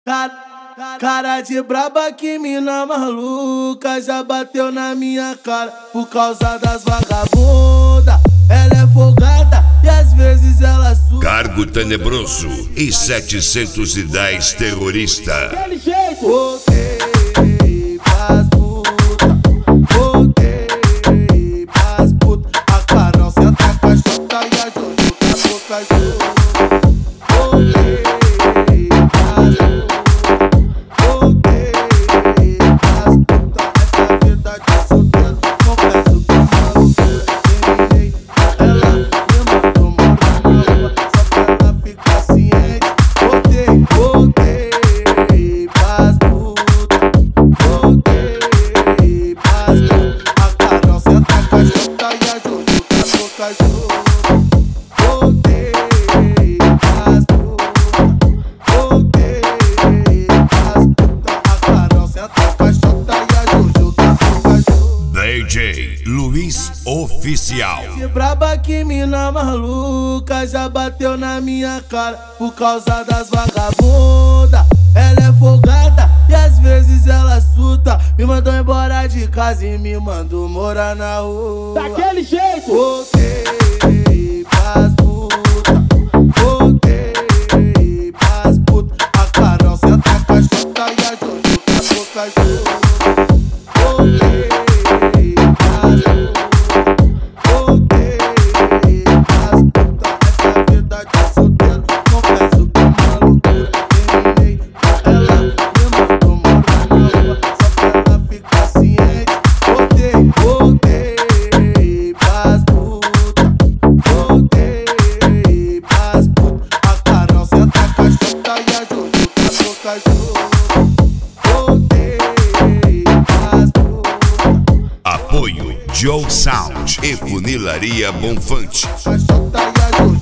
Cara de braba, que mina maluca, já bateu na minha cara por causa das vagabundas. Ela é folgada e às vezes ela suga. Cargo tenebroso e 710 terrorista. Aquele jeito. Voltei pras puta, voltei pras puta. A Carol senta a caixota e a Jojo com a boca junto. DJ Luiz Oficial. De braba, que mina maluca, já bateu na minha cara por causa das vagabundas. Ela é folgada e às vezes ela surta. Me mandou embora de casa e me mandou morar na rua. Daquele jeito. Voltei pras puta, voltei pras puta. A Carol senta a caixota e a Jojo com a boca junto. Apoio Joe Sound e Funilaria Bonfante. Caixota e a Jojo